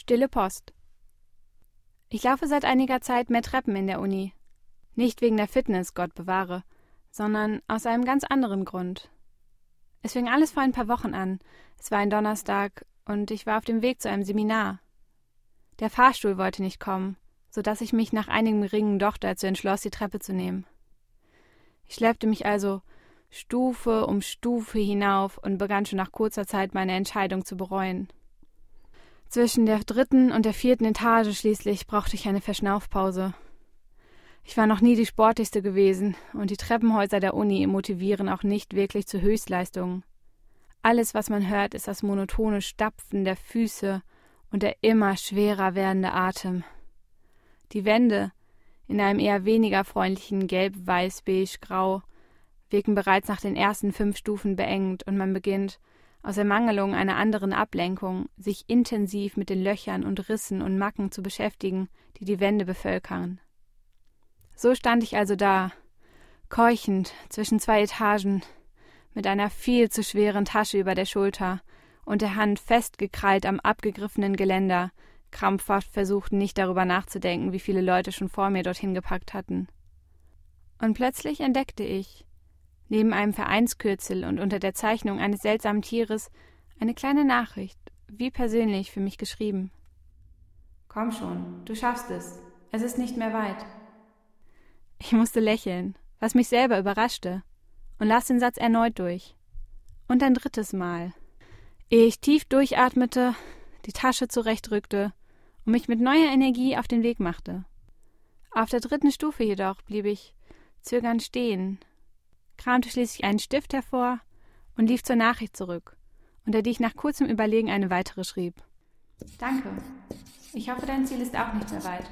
Stille Post. Ich laufe seit einiger Zeit mehr Treppen in der Uni. Nicht wegen der Fitness, Gott bewahre, sondern aus einem ganz anderen Grund. Es fing alles vor ein paar Wochen an. Es war ein Donnerstag und ich war auf dem Weg zu einem Seminar. Der Fahrstuhl wollte nicht kommen, sodass ich mich nach einigem Ringen doch dazu entschloss, die Treppe zu nehmen. Ich schleppte mich also Stufe um Stufe hinauf und begann schon nach kurzer Zeit meine Entscheidung zu bereuen. Zwischen der 3. und der 4. Etage schließlich brauchte ich eine Verschnaufpause. Ich war noch nie die Sportlichste gewesen und die Treppenhäuser der Uni motivieren auch nicht wirklich zu Höchstleistungen. Alles, was man hört, ist das monotone Stapfen der Füße und der immer schwerer werdende Atem. Die Wände, in einem eher weniger freundlichen Gelb-Weiß-Beige-Grau, wirken bereits nach den ersten 5 Stufen beengend und man beginnt, aus Ermangelung einer anderen Ablenkung, sich intensiv mit den Löchern und Rissen und Macken zu beschäftigen, die die Wände bevölkern. So stand ich also da, keuchend zwischen 2 Etagen, mit einer viel zu schweren Tasche über der Schulter und der Hand festgekrallt am abgegriffenen Geländer, krampfhaft versuchten, nicht darüber nachzudenken, wie viele Leute schon vor mir dorthin gepackt hatten. Und plötzlich entdeckte ich, neben einem Vereinskürzel und unter der Zeichnung eines seltsamen Tieres, eine kleine Nachricht, wie persönlich für mich geschrieben. »Komm schon, du schaffst es. Es ist nicht mehr weit.« Ich musste lächeln, was mich selber überraschte, und las den Satz erneut durch. Und ein 3. Mal, ehe ich tief durchatmete, die Tasche zurechtrückte und mich mit neuer Energie auf den Weg machte. Auf der 3. Stufe jedoch blieb ich zögernd stehen, kramte schließlich einen Stift hervor und lief zur Nachricht zurück, unter die ich nach kurzem Überlegen eine weitere schrieb. »Danke. Ich hoffe, dein Ziel ist auch nicht mehr weit.«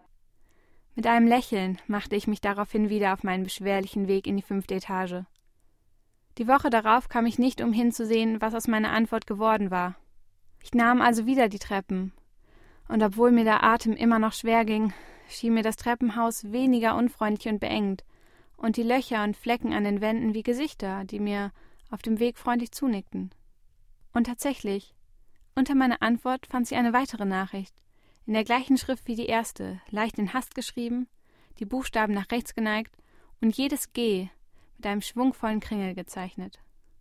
Mit einem Lächeln machte ich mich daraufhin wieder auf meinen beschwerlichen Weg in die 5. Etage. Die Woche darauf kam ich nicht umhin zu sehen, was aus meiner Antwort geworden war. Ich nahm also wieder die Treppen, und obwohl mir der Atem immer noch schwer ging, schien mir das Treppenhaus weniger unfreundlich und beengt, und die Löcher und Flecken an den Wänden wie Gesichter, die mir auf dem Weg freundlich zunickten. Und tatsächlich, unter meiner Antwort fand sich eine weitere Nachricht, in der gleichen Schrift wie die erste, leicht in Hast geschrieben, die Buchstaben nach rechts geneigt und jedes G mit einem schwungvollen Kringel gezeichnet.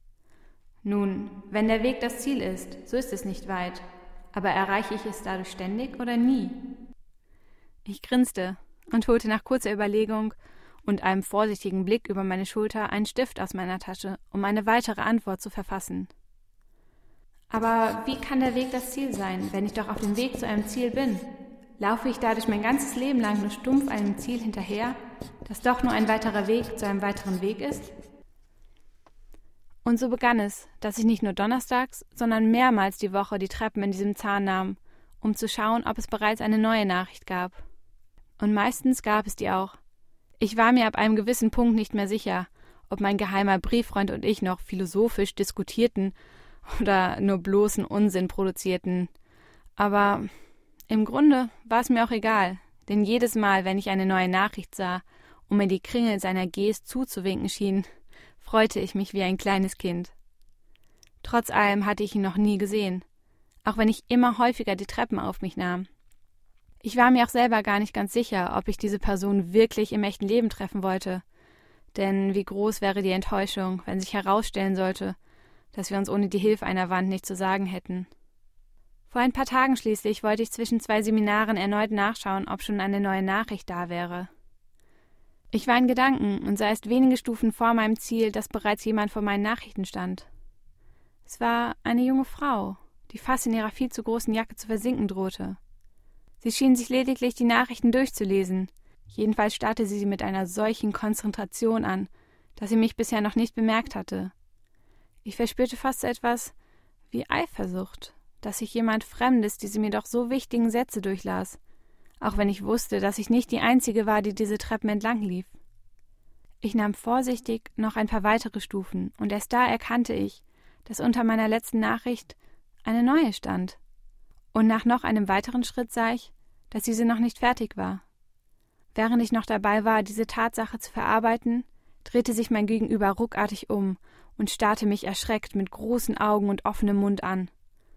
»Nun, wenn der Weg das Ziel ist, so ist es nicht weit, aber erreiche ich es dadurch ständig oder nie?« Ich grinste und holte nach kurzer Überlegung und einem vorsichtigen Blick über meine Schulter einen Stift aus meiner Tasche, um eine weitere Antwort zu verfassen. »Aber wie kann der Weg das Ziel sein, wenn ich doch auf dem Weg zu einem Ziel bin? Laufe ich dadurch mein ganzes Leben lang nur stumpf einem Ziel hinterher, das doch nur ein weiterer Weg zu einem weiteren Weg ist?« Und so begann es, dass ich nicht nur donnerstags, sondern mehrmals die Woche die Treppen in diesem Zahn nahm, um zu schauen, ob es bereits eine neue Nachricht gab. Und meistens gab es die auch. Ich war mir ab einem gewissen Punkt nicht mehr sicher, ob mein geheimer Brieffreund und ich noch philosophisch diskutierten oder nur bloßen Unsinn produzierten. Aber im Grunde war es mir auch egal, denn jedes Mal, wenn ich eine neue Nachricht sah und mir die Kringel seiner Gs zuzuwinken schien, freute ich mich wie ein kleines Kind. Trotz allem hatte ich ihn noch nie gesehen, auch wenn ich immer häufiger die Treppen auf mich nahm. Ich war mir auch selber gar nicht ganz sicher, ob ich diese Person wirklich im echten Leben treffen wollte, denn wie groß wäre die Enttäuschung, wenn sich herausstellen sollte, dass wir uns ohne die Hilfe einer Wand nicht zu sagen hätten. Vor ein paar Tagen schließlich wollte ich zwischen 2 Seminaren erneut nachschauen, ob schon eine neue Nachricht da wäre. Ich war in Gedanken und sah erst wenige Stufen vor meinem Ziel, dass bereits jemand vor meinen Nachrichten stand. Es war eine junge Frau, die fast in ihrer viel zu großen Jacke zu versinken drohte. Sie schien sich lediglich die Nachrichten durchzulesen. Jedenfalls starrte sie mit einer solchen Konzentration an, dass sie mich bisher noch nicht bemerkt hatte. Ich verspürte fast so etwas wie Eifersucht, dass sich jemand Fremdes diese mir doch so wichtigen Sätze durchlas, auch wenn ich wusste, dass ich nicht die Einzige war, die diese Treppen entlang lief. Ich nahm vorsichtig noch ein paar weitere Stufen, und erst da erkannte ich, dass unter meiner letzten Nachricht eine neue stand. Und nach noch einem weiteren Schritt sah ich, dass diese noch nicht fertig war. Während ich noch dabei war, diese Tatsache zu verarbeiten, drehte sich mein Gegenüber ruckartig um und starrte mich erschreckt mit großen Augen und offenem Mund an.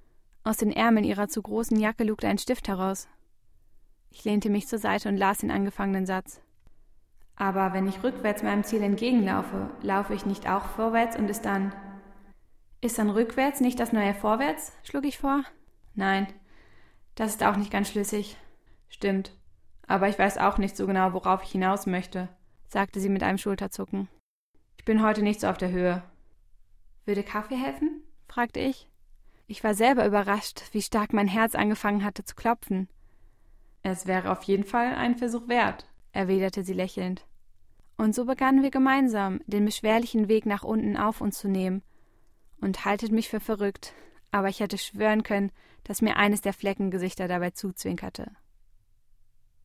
Aus den Ärmeln ihrer zu großen Jacke lugte ein Stift heraus. Ich lehnte mich zur Seite und las den angefangenen Satz. Aber wenn ich rückwärts meinem Ziel entgegenlaufe, laufe ich nicht auch vorwärts und ist dann rückwärts nicht das neue Vorwärts? Schlug ich vor. Nein, das ist auch nicht ganz schlüssig. Stimmt, aber ich weiß auch nicht so genau, worauf ich hinaus möchte, sagte sie mit einem Schulterzucken. Ich bin heute nicht so auf der Höhe. Würde Kaffee helfen? Fragte ich. Ich war selber überrascht, wie stark mein Herz angefangen hatte zu klopfen. Es wäre auf jeden Fall ein Versuch wert, erwiderte sie lächelnd. Und so begannen wir gemeinsam, den beschwerlichen Weg nach unten auf uns zu nehmen. Und haltet mich für verrückt, aber ich hätte schwören können, dass mir eines der Fleckengesichter dabei zuzwinkerte.